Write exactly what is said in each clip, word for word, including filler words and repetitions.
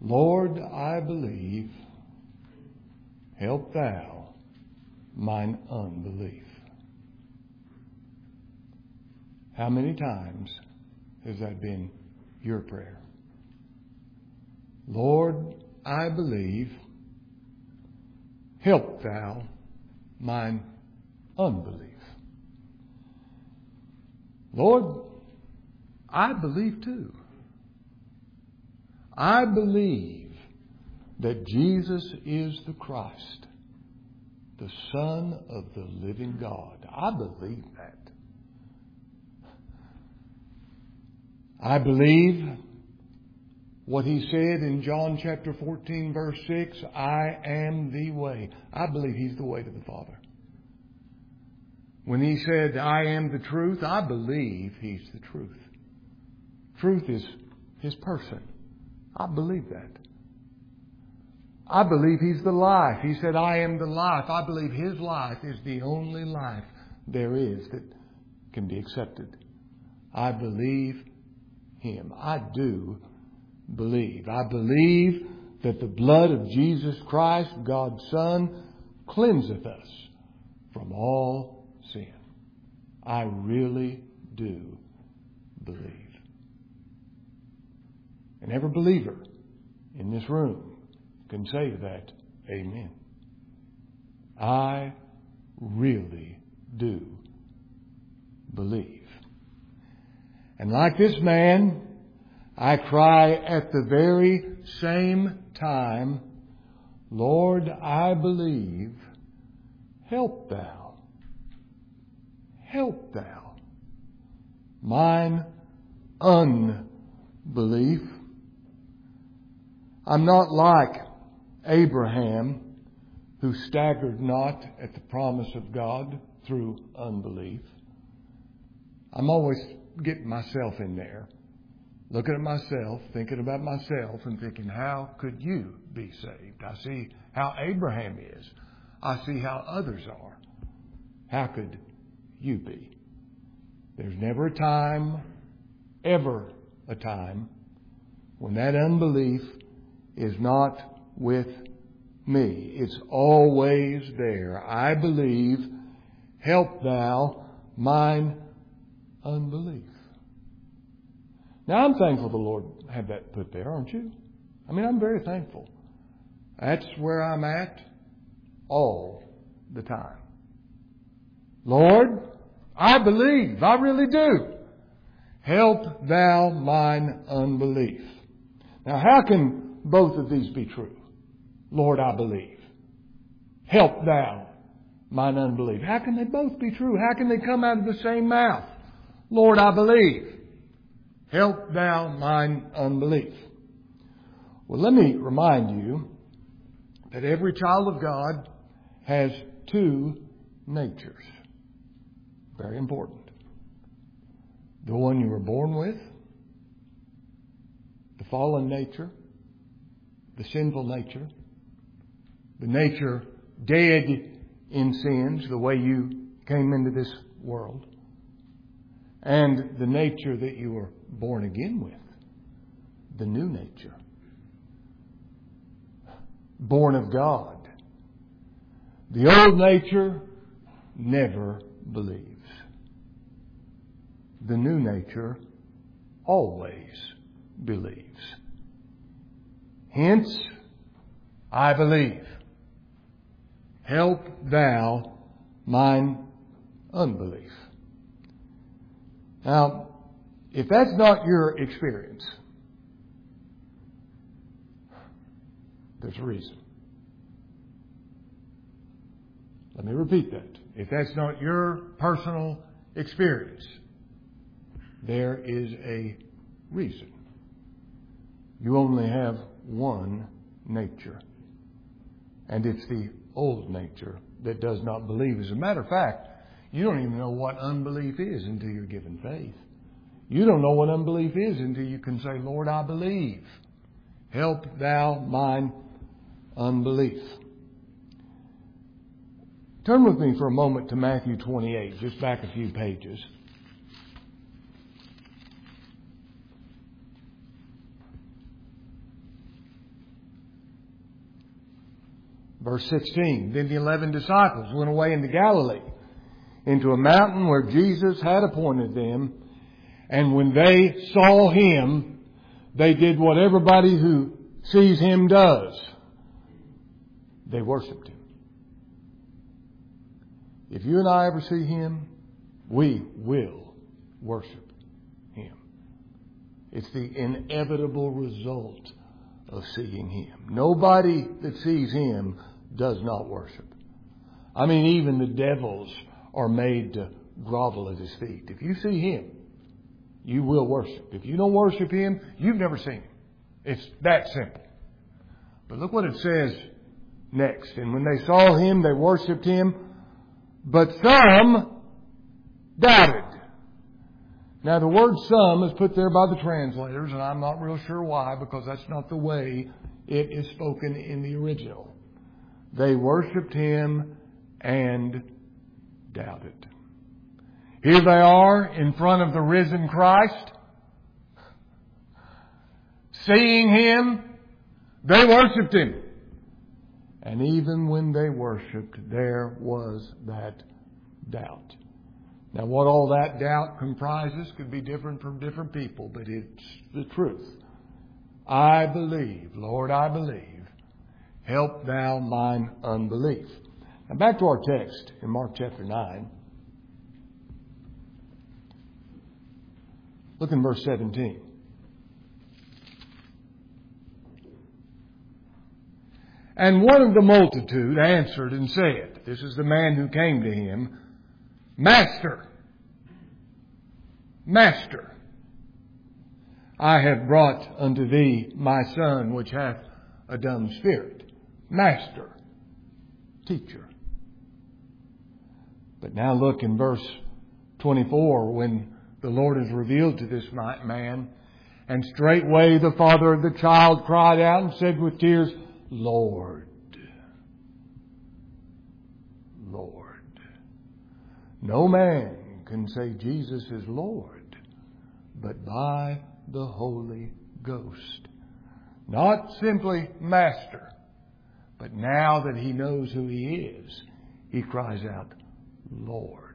Lord, I believe. Help thou mine unbelief. How many times has that been your prayer? Lord, I believe. Help thou mine unbelief. Lord, I believe too. I believe that Jesus is the Christ, the Son of the living God. I believe that. I believe what He said in John chapter fourteen, verse six, I am the way. I believe He's the way to the Father. When He said, I am the truth, I believe He's the truth. Truth is His person. I believe that. I believe He's the life. He said, I am the life. I believe His life is the only life there is that can be accepted. I believe Him. I do believe. I believe that the blood of Jesus Christ, God's Son, cleanseth us from all sin. I really do believe. And every believer in this room can say to that, amen. I really do believe. And like this man, I cry at the very same time, Lord, I believe. Help thou. Help thou mine unbelief. I'm not like Abraham, who staggered not at the promise of God through unbelief. I'm always getting myself in there, looking at myself, thinking about myself, and thinking, how could you be saved? I see how Abraham is. I see how others are. How could you be? There's never a time, ever a time, when that unbelief is not with me. It's always there. I believe. Help thou mine unbelief. Now, I'm thankful the Lord had that put there, aren't you? I mean, I'm very thankful. That's where I'm at all the time. Lord, I believe. I really do. Help thou mine unbelief. Now, how can both of these be true? Lord, I believe. Help thou mine unbelief. How can they both be true? How can they come out of the same mouth? Lord, I believe. Help thou mine unbelief. Well, let me remind you that every child of God has two natures. Very important. The one you were born with, the fallen nature, the sinful nature, the nature dead in sins, the way you came into this world, and the nature that you were born again with, the new nature, born of God. The old nature never believes. The new nature always believes. Hence, I believe. Help thou mine unbelief. Now, if that's not your experience, there's a reason. Let me repeat that. If that's not your personal experience, there is a reason. You only have one nature. And it's the old nature that does not believe. As a matter of fact, you don't even know what unbelief is until you're given faith. You don't know what unbelief is until you can say, Lord, I believe. Help thou mine unbelief. Turn with me for a moment to Matthew twenty-eight, just back a few pages. Verse sixteen, then the eleven disciples went away into Galilee, into a mountain where Jesus had appointed them. And when they saw Him, they did what everybody who sees Him does. They worshiped Him. If you and I ever see Him, we will worship Him. It's the inevitable result of seeing Him. Nobody that sees Him does not worship. I mean, even the devils are made to grovel at His feet. If you see Him, you will worship. If you don't worship Him, you've never seen Him. It's that simple. But look what it says next. And when they saw Him, they worshiped Him, but some doubted. Now the word some is put there by the translators, and I'm not real sure why, because that's not the way it is spoken in the original. They worshiped Him and doubted. Here they are in front of the risen Christ. Seeing Him, they worshiped Him. And even when they worshiped, there was that doubt. Now what all that doubt comprises could be different from different people, but it's the truth. I believe, Lord, I believe. Help Thou mine unbelief. Now back to our text in Mark chapter nine. Look in verse seventeen. And one of the multitude answered and said, this is the man who came to Him, Master, Master, I have brought unto Thee my son which hath a dumb spirit. Master, teacher. But now look in verse twenty-four, when the Lord is revealed to this man, and straightway the father of the child cried out and said with tears, Lord, Lord. No man can say Jesus is Lord, but by the Holy Ghost. Not simply Master, but now that he knows who He is, he cries out, Lord.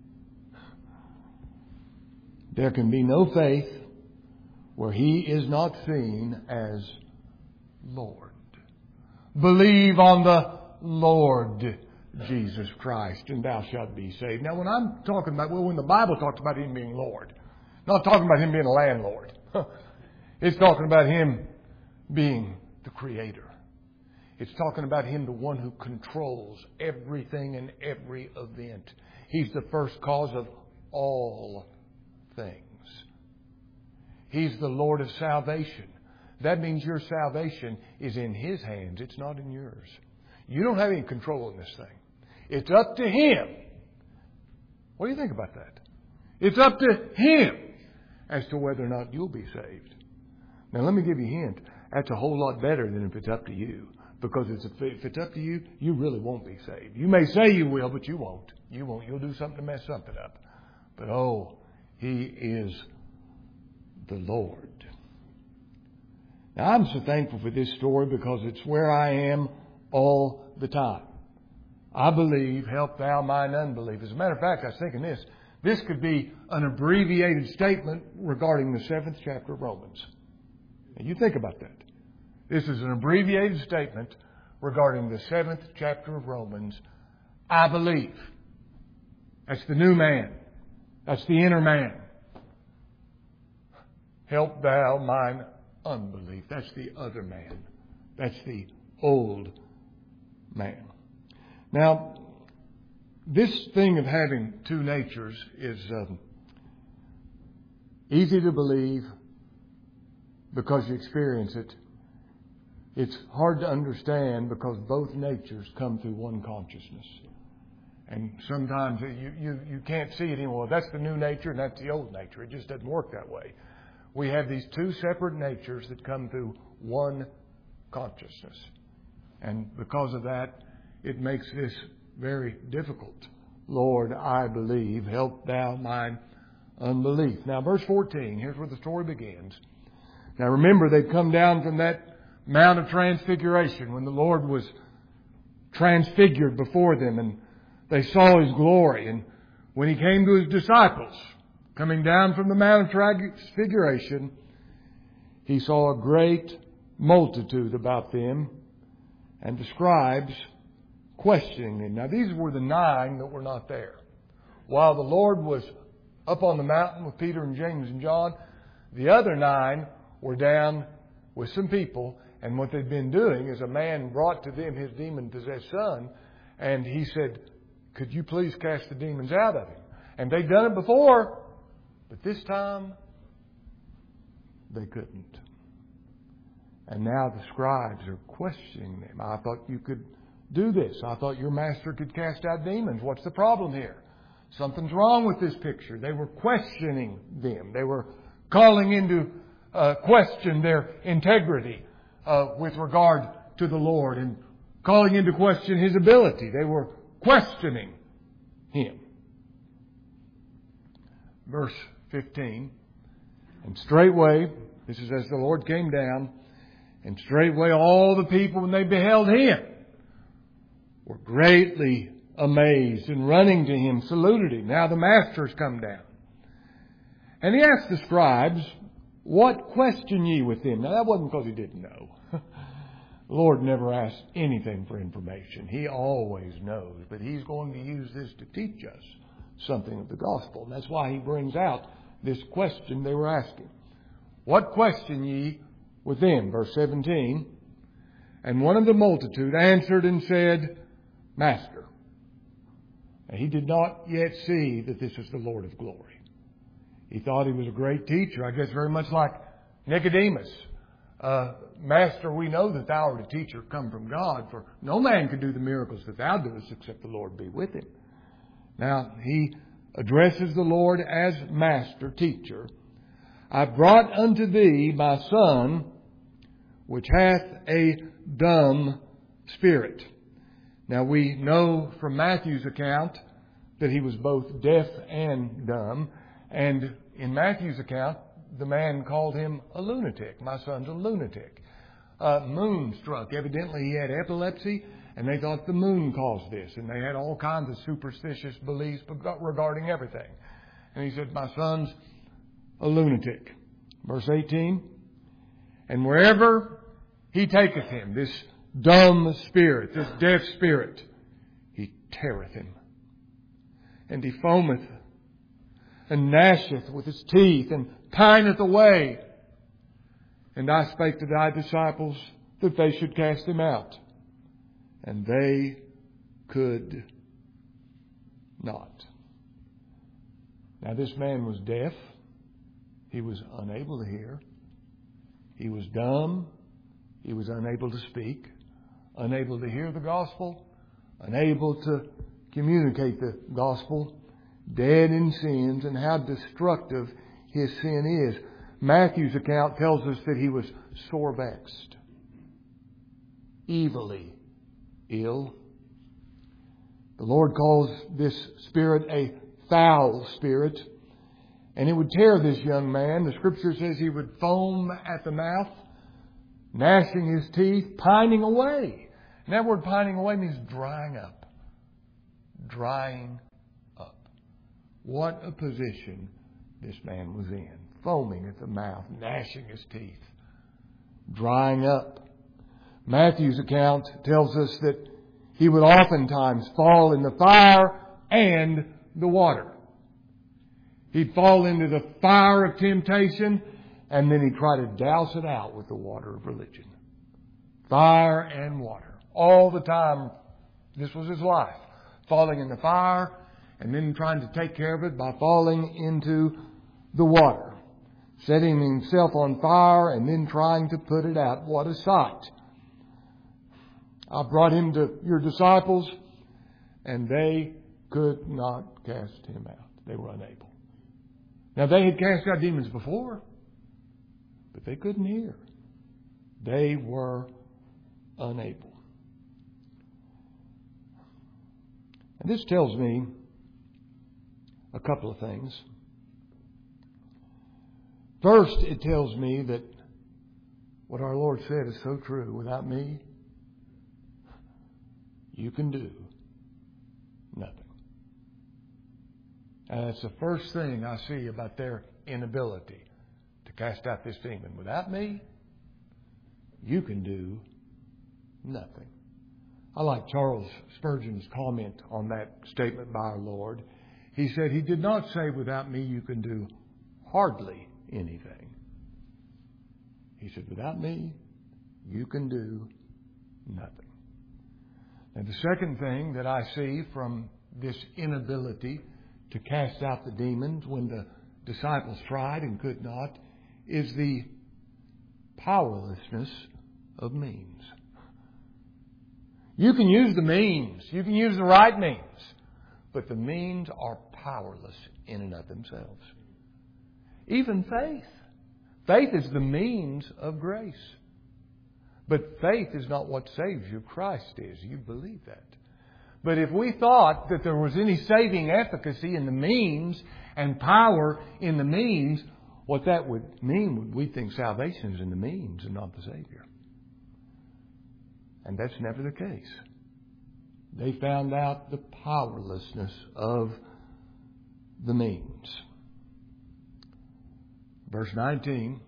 There can be no faith where He is not seen as Lord. Believe on the Lord Jesus Christ, and thou shalt be saved. Now, when I'm talking about, well, when the Bible talks about Him being Lord, not talking about Him being a landlord. It's talking about Him being the Creator. It's talking about Him, the one who controls everything and every event. He's the first cause of all things. He's the Lord of salvation. That means your salvation is in His hands. It's not in yours. You don't have any control in this thing. It's up to Him. What do you think about that? It's up to Him as to whether or not you'll be saved. Now let me give you a hint. That's a whole lot better than if it's up to you. Because it's, if it's up to you, you really won't be saved. You may say you will, but you won't. You won't. You'll do something to mess something up. But oh, He is the Lord. Now, I'm so thankful for this story because it's where I am all the time. I believe, help thou mine unbelief. As a matter of fact, I was thinking this. This could be an abbreviated statement regarding the seventh chapter of Romans. And you think about that. This is an abbreviated statement regarding the seventh chapter of Romans. I believe. That's the new man. That's the inner man. Help thou mine unbelief. That's the other man. That's the old man. Now, this thing of having two natures is um, easy to believe because you experience it. It's hard to understand because both natures come through one consciousness. And sometimes you, you, you can't see it anymore. That's the new nature and that's the old nature. It just doesn't work that way. We have these two separate natures that come through one consciousness. And because of that, it makes this very difficult. Lord, I believe. Help thou mine unbelief. Now, verse fourteen, here's where the story begins. Now, remember, they'd come down from that Mount of Transfiguration when the Lord was transfigured before them, and they saw His glory. And when He came to His disciples, coming down from the Mount of Transfiguration, He saw a great multitude about them, and the scribes questioning them. Now these were the nine that were not there. While the Lord was up on the mountain with Peter and James and John, the other nine were down with some people. And what they'd been doing is a man brought to them his demon-possessed son, and he said, "Could you please cast the demons out of him?" And they'd done it before, but this time they couldn't. And now the scribes are questioning them. "I thought you could do this. I thought your master could cast out demons. What's the problem here? Something's wrong with this picture." They were questioning them. They were calling into uh, question their integrity uh, with regard to the Lord, and calling into question His ability. They were questioning Him. Verse fifteen. "And straightway," this is as the Lord came down, "and straightway all the people, when they beheld Him, were greatly amazed, and running to Him, saluted Him." Now the Master's come down. And He asked the scribes, "What question ye with them?" Now that wasn't because He didn't know. The Lord never asks anything for information. He always knows. But He's going to use this to teach us something of the gospel. And that's why He brings out this question they were asking. "What question ye with them?" Verse seventeen. "And one of the multitude answered and said, Master." And he did not yet see that this was the Lord of glory. He thought He was a great teacher. I guess very much like Nicodemus. Uh, "Master, we know that Thou art a teacher come from God, for no man can do the miracles that Thou doest except the Lord be with him." Now, he addresses the Lord as Master, teacher. "I brought unto thee my son, which hath a dumb spirit." Now, we know from Matthew's account that he was both deaf and dumb. And in Matthew's account, the man called him a lunatic. "My son's a lunatic." Uh, moonstruck. Evidently he had epilepsy, and they thought the moon caused this. And they had all kinds of superstitious beliefs regarding everything. And he said, "My son's a lunatic." Verse eighteen. "And wherever he taketh him," this dumb spirit, this deaf spirit, "he teareth him. And he foameth, and gnasheth with his teeth, and pineth away. And I spake to thy disciples that they should cast him out, and they could not." Now this man was deaf. He was unable to hear. He was dumb. He was unable to speak, unable to hear the gospel, unable to communicate the gospel, dead in sins, and how destructive his sin is. Matthew's account tells us that he was sore vexed, evilly ill. The Lord calls this spirit a foul spirit, and it would tear this young man. The Scripture says he would foam at the mouth, gnashing his teeth, pining away. And that word pining away means drying up. Drying up. What a position this man was in. Foaming at the mouth, gnashing his teeth, drying up. Matthew's account tells us that he would oftentimes fall in the fire and the water. He'd fall into the fire of temptation, and then he'd try to douse it out with the water of religion. Fire and water. All the time, this was his life. Falling in the fire, and then trying to take care of it by falling into the water. Setting himself on fire and then trying to put it out. What a sight. I brought him to your disciples, and they could not cast him out. They were unable. Now, they had cast out demons before, but they couldn't hear. They were unable. And this tells me a couple of things. First, it tells me that what our Lord said is so true. Without me, you can do nothing. And that's the first thing I see about their inability to cast out this demon. Without me, you can do nothing. I like Charles Spurgeon's comment on that statement by our Lord. He said, He did not say, without me you can do hardly anything. He said, without me you can do nothing. And the second thing that I see from this inability to cast out the demons when the disciples tried and could not is the powerlessness of means. You can use the means. You can use the right means. But the means are powerless in and of themselves. Even faith. Faith is the means of grace. But faith is not what saves you. Christ is. You believe that. But if we thought that there was any saving efficacy in the means and power in the means, what that would mean would we think salvation is in the means and not the Savior. And that's never the case. They found out the powerlessness of the means. Verse nineteen,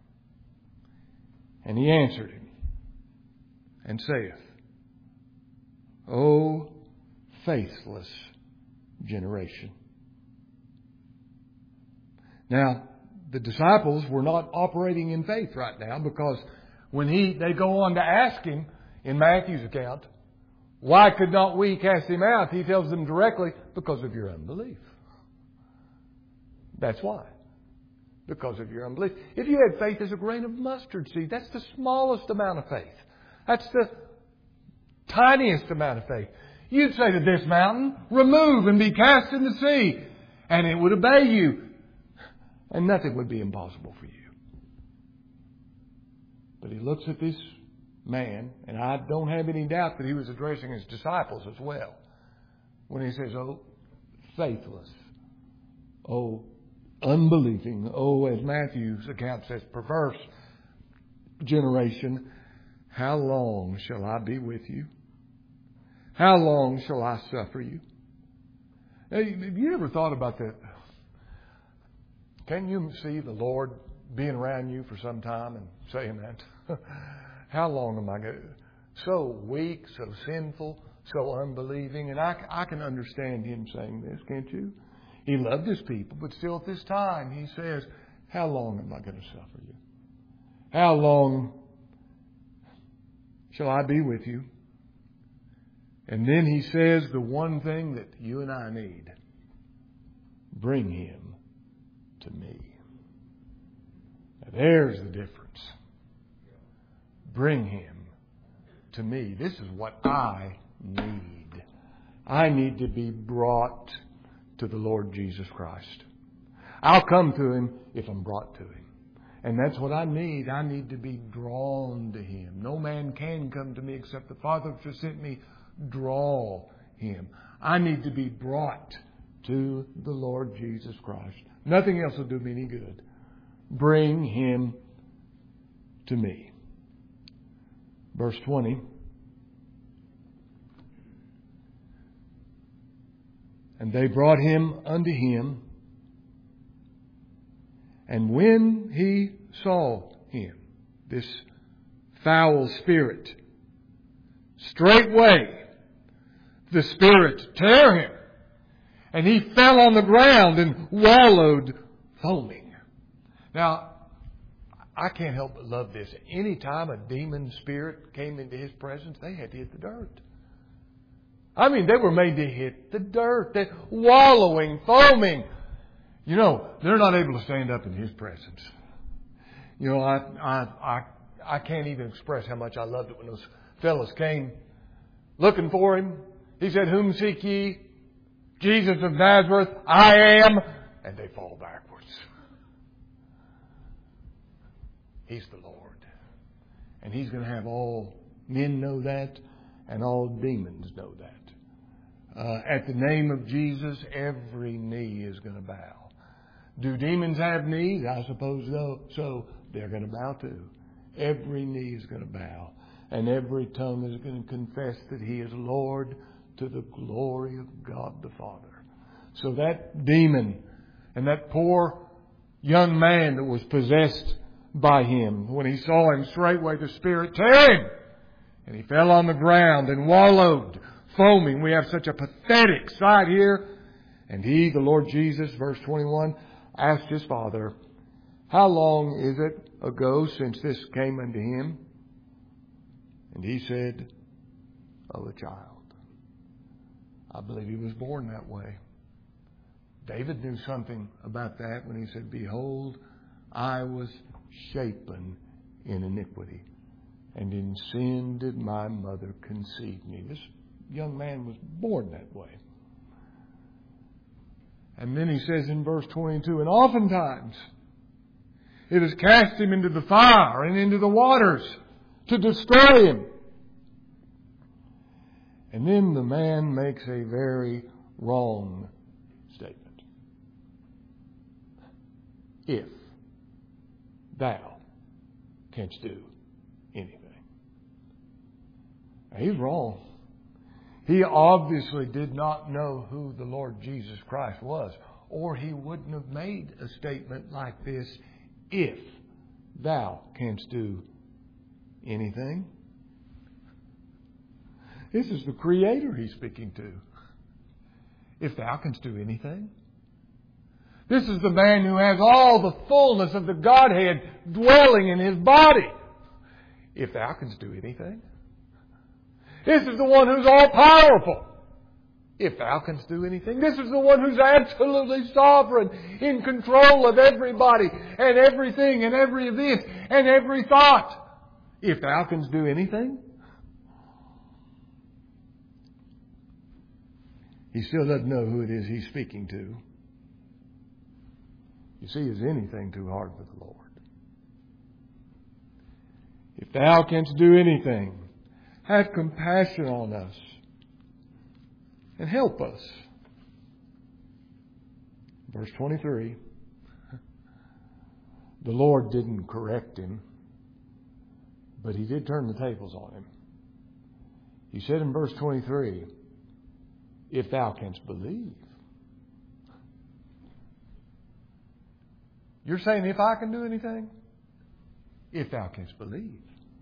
and he answered him and saith, O faithless generation. Now, the disciples were not operating in faith right now, because when he they go on to ask him in Matthew's account, why could not we cast him out? He tells them directly, because of your unbelief. That's why. Because of your unbelief. If you had faith as a grain of mustard seed, that's the smallest amount of faith. That's the tiniest amount of faith. You'd say to this mountain, remove and be cast in the sea, and it would obey you. And nothing would be impossible for you. But he looks at this man, and I don't have any doubt that he was addressing his disciples as well, when he says, oh, faithless, oh, unbelieving, oh, as Matthew's account says, perverse generation, how long shall I be with you? How long shall I suffer you? Now, have you ever thought about that? Can you see the Lord being around you for some time and saying that? How long am I going to... So weak, so sinful, so unbelieving. And I, I can understand him saying this, can't you? He loved his people, but still at this time he says, how long am I going to suffer you? How long shall I be with you? And then he says the one thing that you and I need. Bring him to me. Now there's the difference. Bring him to me. This is what I need. I need to be brought to the Lord Jesus Christ. I'll come to him if I'm brought to him. And that's what I need. I need to be drawn to him. No man can come to me except the Father which has sent me draw him. I need to be brought to the Lord Jesus Christ. Nothing else will do me any good. Bring him to me. Verse twenty. And they brought him unto him. And when he saw him, this foul spirit, straightway the spirit tare him. And he fell on the ground and wallowed foaming. Now, I can't help but love this. Any time a demon spirit came into his presence, they had to hit the dirt. I mean, they were made to hit the dirt. They're wallowing, foaming. You know, they're not able to stand up in his presence. You know, I I I, I can't even express how much I loved it when those fellas came looking for him. He said, whom seek ye? Jesus of Nazareth, I am. And they fall backwards. He's the Lord. And he's going to have all men know that, and all demons know that. Uh, at the name of Jesus, every knee is going to bow. Do demons have knees? I suppose so. So they're going to bow too. Every knee is going to bow. and every tongue is going to confess that He is Lord, to the glory of God the Father. So that demon and that poor young man that was possessed by him, when he saw him, straightway the Spirit, "Tear him!" And he fell on the ground and wallowed, foaming. We have such a pathetic sight here. And he, the Lord Jesus, verse twenty-one, asked his Father, "How long is it ago since this came unto him?" And he said, "Of a child." I believe he was born that way. David knew something about that when he said, "Behold, I was shapen in iniquity, and in sin did my mother conceive me." This young man was born that way. And then he says in verse twenty-two, "And oftentimes it has cast him into the fire and into the waters to destroy him." And then the man makes a very wrong statement. "If thou canst do anything." Now, he's wrong. He obviously did not know who the Lord Jesus Christ was, or he wouldn't have made a statement like this, "If thou canst do anything." This is the Creator he's speaking to. If thou canst do anything. This is the man who has all the fullness of the Godhead dwelling in his body. If thou canst do anything. This is the one who's all powerful. If thou canst do anything. This is the one who's absolutely sovereign, in control of everybody and everything and every event and every thought. If thou canst do anything. He still doesn't know who it is he's speaking to. You see, is anything too hard for the Lord? If thou canst do anything, have compassion on us and help us. Verse twenty-three. The Lord didn't correct him, but He did turn the tables on him. He said in verse twenty-three, "If thou canst believe." You're saying if I can do anything? If thou canst believe.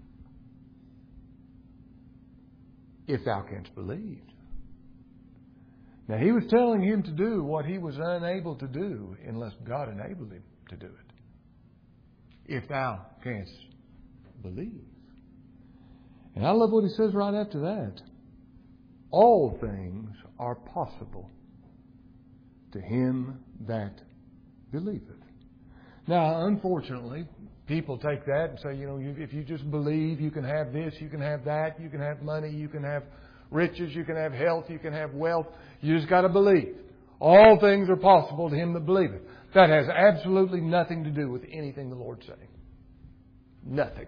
If thou canst believe. Now, he was telling him to do what he was unable to do unless God enabled him to do it. If thou canst believe. And I love what he says right after that. All things are possible to him that believeth. Now, unfortunately, people take that and say, you know, if you just believe, you can have this, you can have that, you can have money, you can have riches, you can have health, you can have wealth. You just got to believe. All things are possible to him that believeth. That has absolutely nothing to do with anything the Lord's saying. Nothing.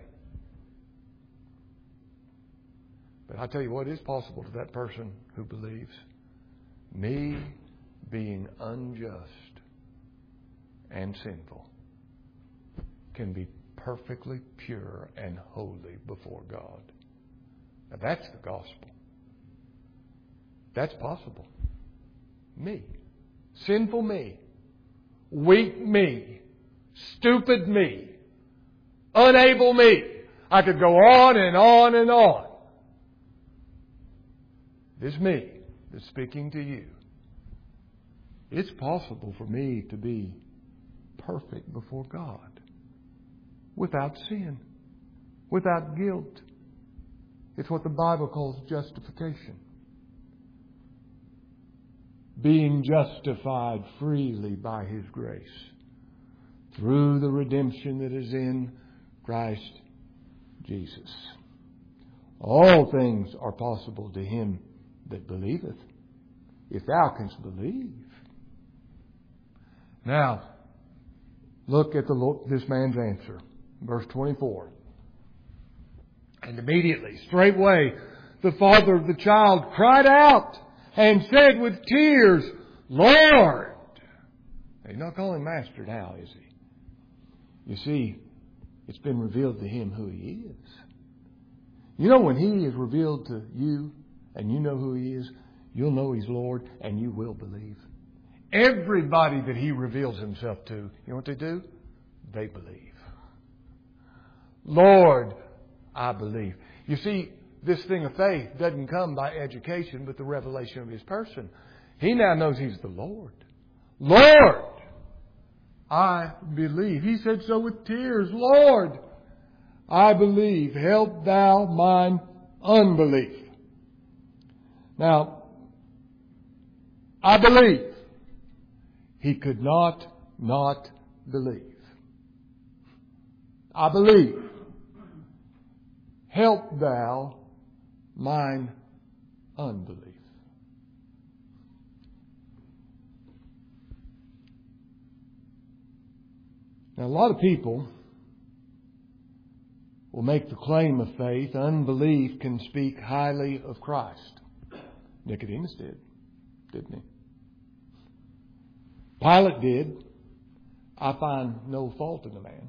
But I tell you what is possible to that person who believes. Me being unjust and sinful can be perfectly pure and holy before God. Now that's the gospel. That's possible. Me. Sinful me. Weak me. Stupid me. Unable me. I could go on and on and on. This me that's speaking to you. It's possible for me to be perfect before God. Without sin. Without guilt. It's what the Bible calls justification. Being justified freely by His grace. Through the redemption that is in Christ Jesus. All things are possible to him that believeth. If thou canst believe. Now, look at the Lord, this man's answer. Verse twenty-four. And immediately, straightway, the father of the child cried out and said with tears, Lord. He's not calling Master now, is he? You see, it's been revealed to him who he is. You know, when He is revealed to you and you know who He is, you'll know He's Lord and you will believe. Everybody that He reveals Himself to, you know what they do? They believe. Lord, I believe. You see, this thing of faith doesn't come by education, but the revelation of His person. He now knows He's the Lord. Lord, I believe. He said so with tears. Lord, I believe. Help Thou mine unbelief. Now, I believe. He could not not believe. I believe. Help Thou mine unbelief. Now, a lot of people will make the claim of faith. Unbelief can speak highly of Christ. Nicodemus did, didn't he? Pilate did. I find no fault in the man.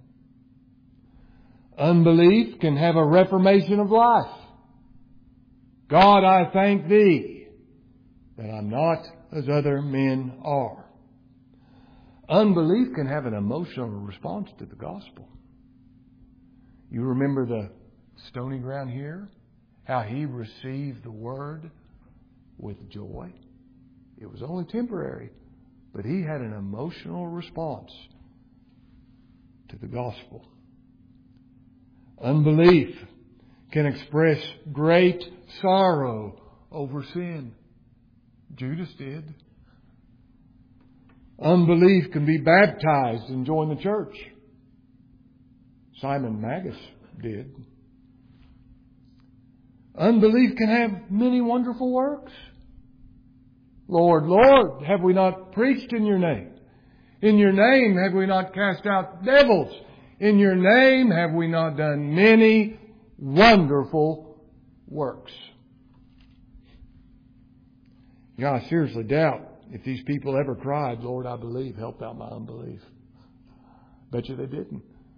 Unbelief can have a reformation of life. God, I thank Thee that I'm not as other men are. Unbelief can have an emotional response to the gospel. You remember the stony ground here? How he received the word with joy. It was only temporary, but he had an emotional response to the gospel. Unbelief can express great sorrow over sin. Judas did. Unbelief can be baptized and join the church. Simon Magus did. Unbelief can have many wonderful works. Lord, Lord, have we not preached in Your name? In Your name have we not cast out devils? In Your name have we not done many wonderful works? You know, I seriously doubt if these people ever cried, Lord, I believe, help out my unbelief. Bet you they didn't.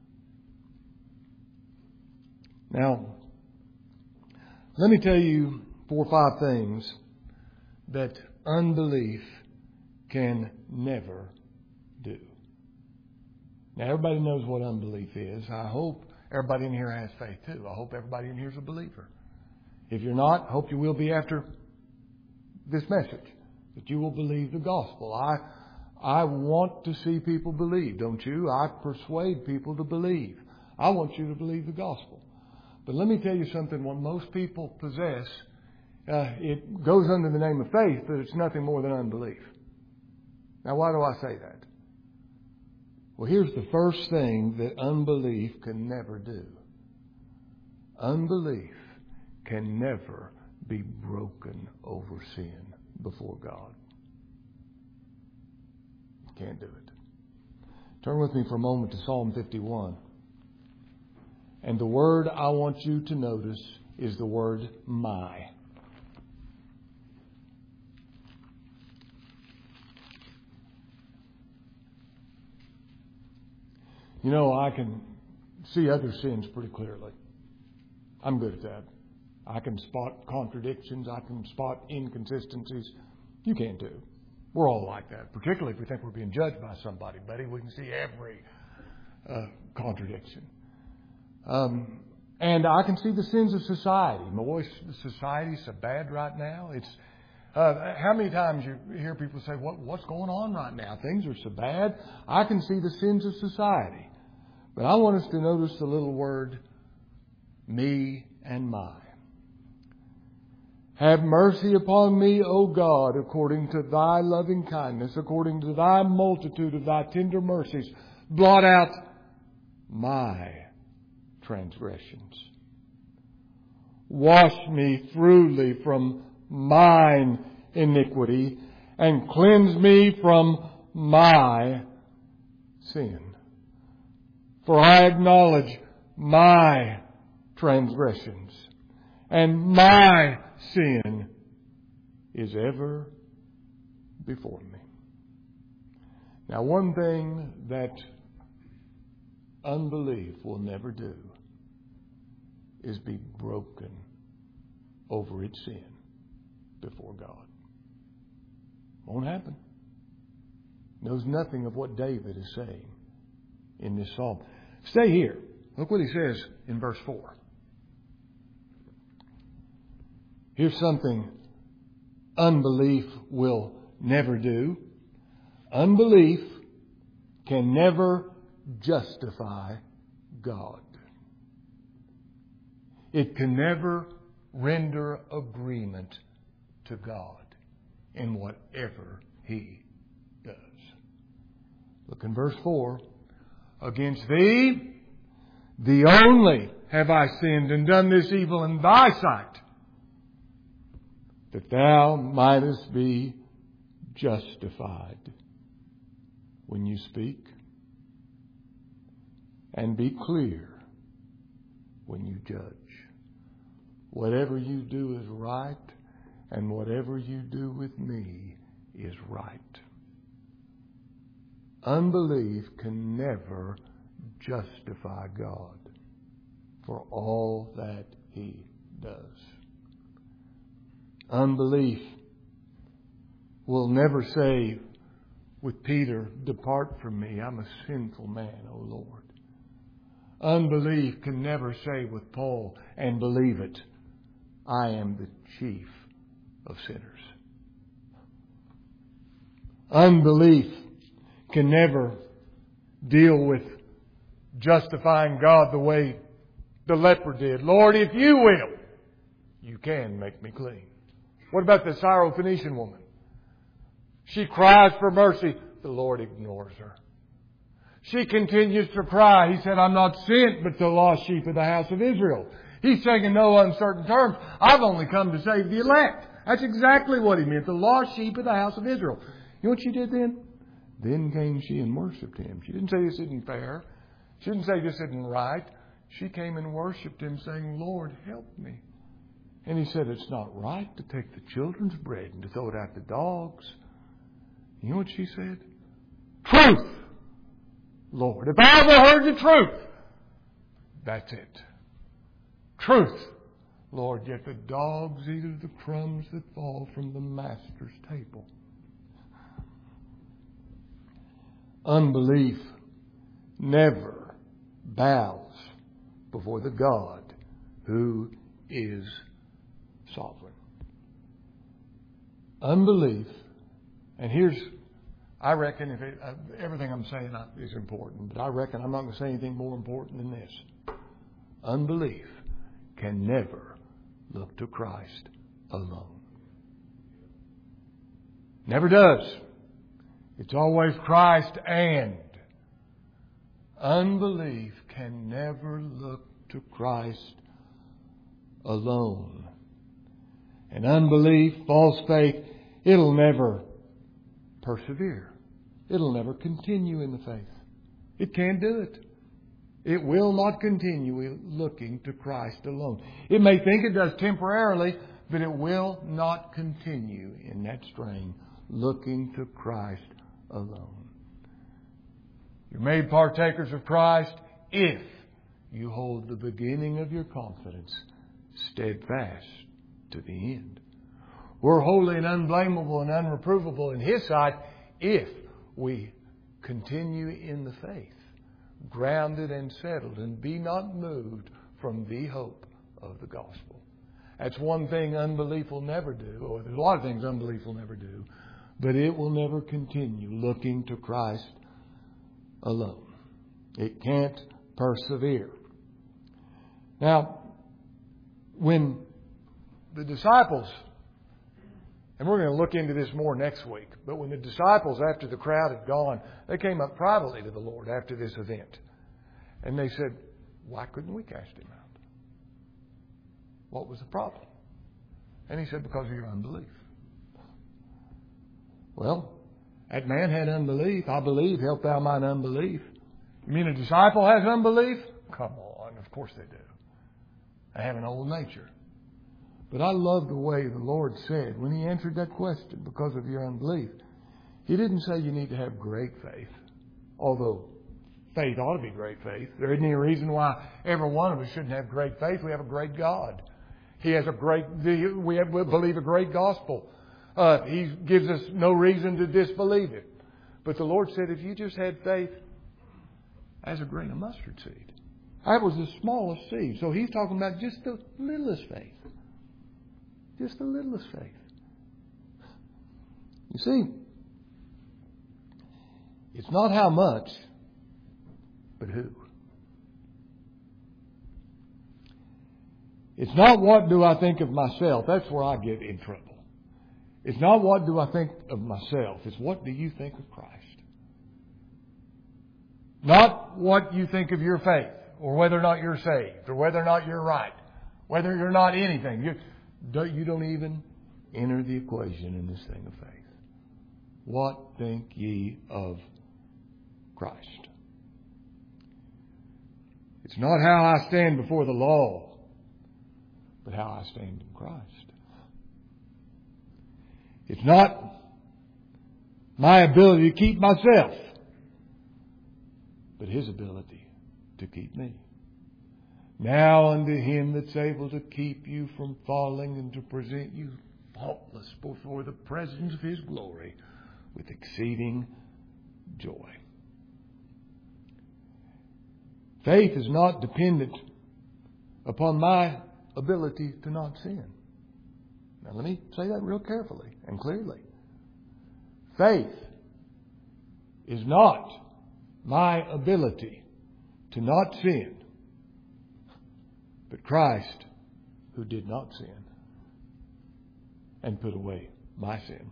Now, let me tell you four or five things that unbelief can never do. Now, everybody knows what unbelief is. I hope everybody in here has faith too. I hope everybody in here is a believer. If you're not, I hope you will be after this message, that you will believe the gospel. I I want to see people believe, don't you? I persuade people to believe. I want you to believe the gospel. But let me tell you something, what most people possess, uh, it goes under the name of faith, but it's nothing more than unbelief. Now, why do I say that? Well, here's the first thing that unbelief can never do. Unbelief can never be broken over sin before God. Can't do it. Turn with me for a moment to Psalm fifty-one. And the word I want you to notice is the word my. You know, I can see other sins pretty clearly. I'm good at that. I can spot contradictions. I can spot inconsistencies. You can't do. We're all like that, particularly if we think we're being judged by somebody, buddy. We can see every uh, contradiction. Um, and I can see the sins of society. Boy, society's so bad right now. It's uh, how many times you hear people say, "What what's going on right now? Things are so bad." I can see the sins of society, but I want us to notice the little word "me" and "my." Have mercy upon me, O God, according to Thy loving kindness, according to Thy multitude of Thy tender mercies. Blot out my transgressions. Wash me thoroughly from mine iniquity and cleanse me from my sin. For I acknowledge my transgressions, and my sin is ever before me. Now, one thing that unbelief will never do is be broken over its sin before God. Won't happen. Knows nothing of what David is saying in this psalm. Stay here. Look what he says in verse four. Here's something unbelief will never do. Unbelief can never justify God. It can never render agreement to God in whatever He does. Look in verse four. Against Thee, Thee only have I sinned and done this evil in Thy sight, that Thou mightest be justified when you speak, and be clear when you judge. Whatever you do is right, and whatever you do with me is right. Unbelief can never justify God for all that He does. Unbelief will never say with Peter, "Depart from me, I'm a sinful man, O Lord." Unbelief can never say with Paul, and believe it, "I am the chief of sinners." Unbelief can never deal with justifying God the way the leper did. "Lord, if you will, you can make me clean." What about the Syrophoenician woman? She cries for mercy. The Lord ignores her. She continues to cry. He said, "I'm not sent but the lost sheep of the house of Israel." He's saying in no uncertain terms, "I've only come to save the elect." That's exactly what He meant. The lost sheep of the house of Israel. You know what she did then? Then came she and worshipped Him. She didn't say this isn't fair. She didn't say this isn't right. She came and worshipped Him saying, "Lord, help me." And He said, "It's not right to take the children's bread and to throw it out to dogs." You know what she said? "Truth, Lord. If I ever heard the truth, that's it. Truth, Lord, yet the dogs eat of the crumbs that fall from the Master's table." Unbelief never bows before the God who is sovereign. Unbelief, and here's, I reckon, if it, uh, everything I'm saying is important, but I reckon I'm not going to say anything more important than this. Unbelief can never look to Christ alone. Never does. It's always Christ and. Unbelief can never look to Christ alone. And unbelief, false faith, it'll never persevere. It'll never continue in the faith. It can't do it. It will not continue looking to Christ alone. It may think it does temporarily, but it will not continue in that strain, looking to Christ alone. You're made partakers of Christ if you hold the beginning of your confidence steadfast to the end. We're holy and unblameable and unreprovable in His sight if we continue in the faith, grounded and settled, and be not moved from the hope of the gospel. That's one thing unbelief will never do, or there's a lot of things unbelief will never do, but it will never continue looking to Christ alone. It can't persevere. Now, when the disciples, and we're going to look into this more next week, but when the disciples, after the crowd had gone, they came up privately to the Lord after this event. And they said, "Why couldn't we cast him out? What was the problem?" And He said, "Because of your unbelief." Well, that man had unbelief. I believe, help thou mine unbelief. You mean a disciple has unbelief? Come on, of course they do. They have an old nature. But I love the way the Lord said when He answered that question, because of your unbelief. He didn't say you need to have great faith, although faith ought to be great faith. There isn't any reason why every one of us shouldn't have great faith. We have a great God. He has a great, we, have, we believe a great gospel. Uh, he gives us no reason to disbelieve it. But the Lord said, if you just had faith as a grain of mustard seed. That was the smallest seed. So He's talking about just the littlest faith. Just the littlest faith. You see, it's not how much, but who. It's not what do I think of myself. That's where I get in trouble. It's not what do I think of myself. It's what do you think of Christ. Not what you think of your faith, or whether or not you're saved, or whether or not you're right, whether you're not anything. You don't, you don't even enter the equation in this thing of faith. What think ye of Christ? It's not how I stand before the law, but how I stand in Christ. It's not my ability to keep myself, but His ability to keep me. Now unto Him that's able to keep you from falling and to present you faultless before the presence of His glory with exceeding joy. Faith is not dependent upon my ability to not sin. Now let me say that real carefully and clearly. Faith is not my ability to not sin, but Christ who did not sin and put away my sin.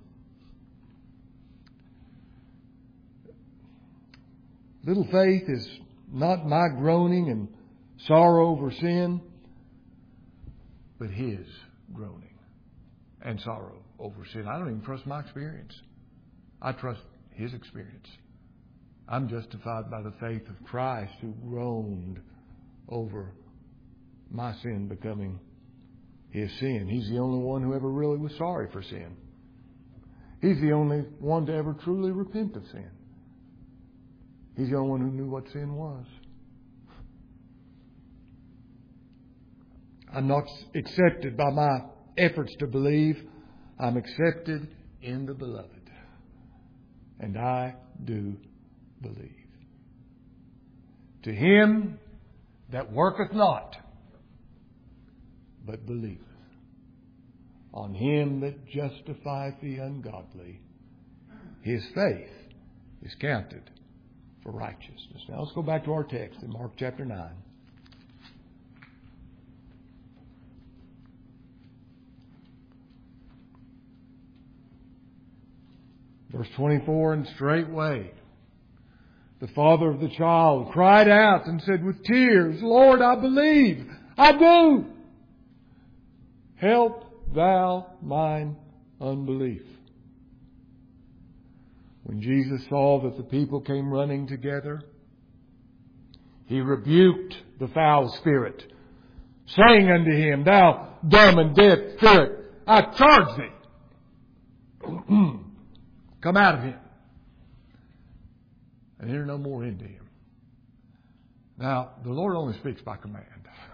Little faith is not my groaning and sorrow over sin, but His groaning and sorrow over sin. I don't even trust my experience. I trust His experience. I'm justified by the faith of Christ who groaned over my sin becoming His sin. He's the only one who ever really was sorry for sin. He's the only one to ever truly repent of sin. He's the only one who knew what sin was. I'm not accepted by my efforts to believe. I'm accepted in the Beloved. And I do believe. To him that worketh not, but believeth. On him that justifieth the ungodly, his faith is counted for righteousness. Now let's go back to our text in Mark chapter nine. Verse twenty-four, and straightway the father of the child cried out and said with tears, Lord, I believe, I do. Help thou mine unbelief. When Jesus saw that the people came running together, he rebuked the foul spirit, saying unto him, Thou dumb and deaf spirit, I charge thee, come out of him, and enter no more into him. Now, the Lord only speaks by command.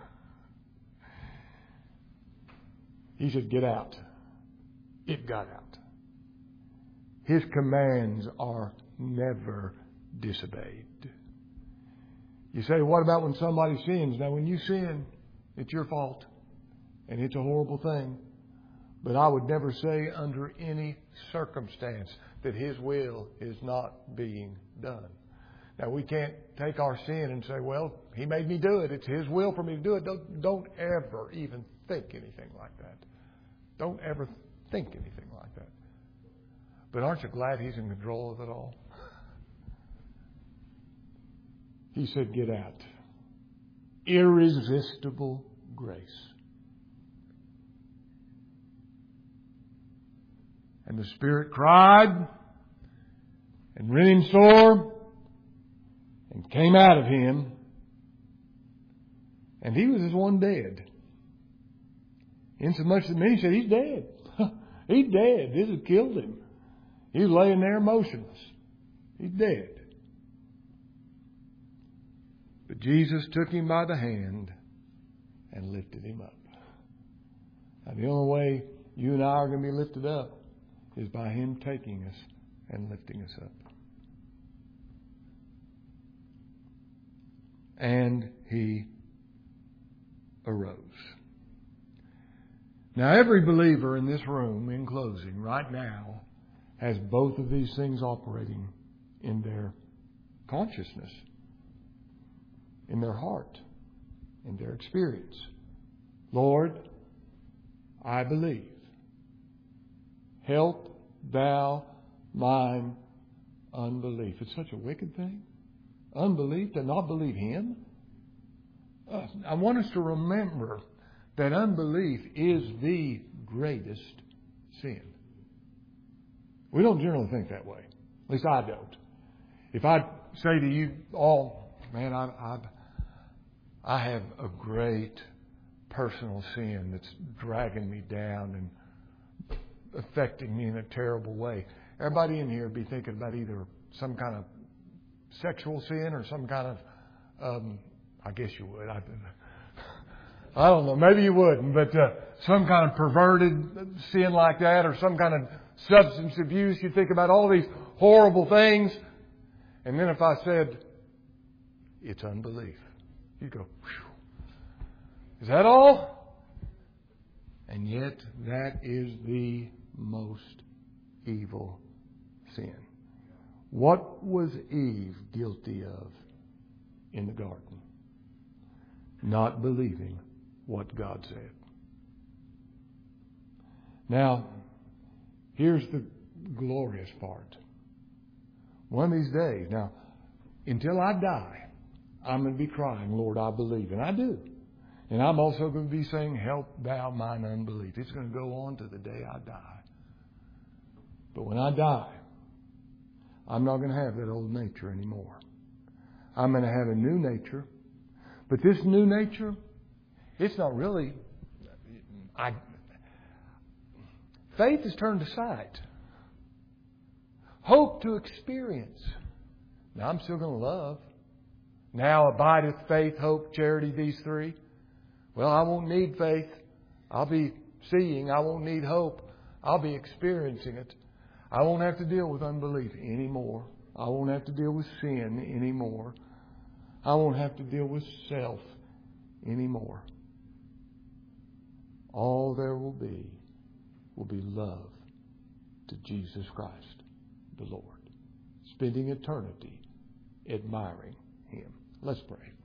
He said, get out. It got out. His commands are never disobeyed. You say, what about when somebody sins? Now, when you sin, it's your fault. And it's a horrible thing. But I would never say under any circumstance that His will is not being done. Now, we can't take our sin and say, well, He made me do it. It's His will for me to do it. Don't, don't ever even think anything like that. Don't ever think anything like that. But aren't you glad He's in control of it all? He said, get out. Irresistible grace. And the Spirit cried and rent him sore and came out of him. And he was as one dead. Insomuch that many said, he's dead. He's dead. This has killed him. He's laying there motionless. He's dead. But Jesus took him by the hand and lifted him up. Now, the only way you and I are going to be lifted up is by Him taking us and lifting us up. And He arose. Now, every believer in this room, in closing, right now, has both of these things operating in their consciousness, in their heart, in their experience. Lord, I believe. Help thou mine unbelief. It's such a wicked thing. Unbelief, to not believe Him. Uh, I want us to remember that unbelief is the greatest sin. We don't generally think that way. At least I don't. If I say to you all, man, I, I, I have a great personal sin that's dragging me down and affecting me in a terrible way. Everybody in here would be thinking about either some kind of sexual sin or some kind of, um, I guess you would. I, I don't know. Maybe you wouldn't, but uh, some kind of perverted sin like that, or some kind of substance abuse. You think about all these horrible things. And then if I said, it's unbelief, you go, whew. Is that all? And yet, that is the most evil sin. What was Eve guilty of in the garden? Not believing what God said. Now, here's the glorious part. One of these days, now, until I die, I'm going to be crying, Lord, I believe. And I do. And I'm also going to be saying, help thou mine unbelief. It's going to go on to the day I die. But when I die, I'm not going to have that old nature anymore. I'm going to have a new nature. But this new nature, it's not really... I, faith is turned to sight. Hope to experience. Now I'm still going to love. Now abideth faith, hope, charity, these three. Well, I won't need faith. I'll be seeing. I won't need hope. I'll be experiencing it. I won't have to deal with unbelief anymore. I won't have to deal with sin anymore. I won't have to deal with self anymore. All there will be will be love to Jesus Christ, the Lord. Spending eternity admiring Him. Let's pray.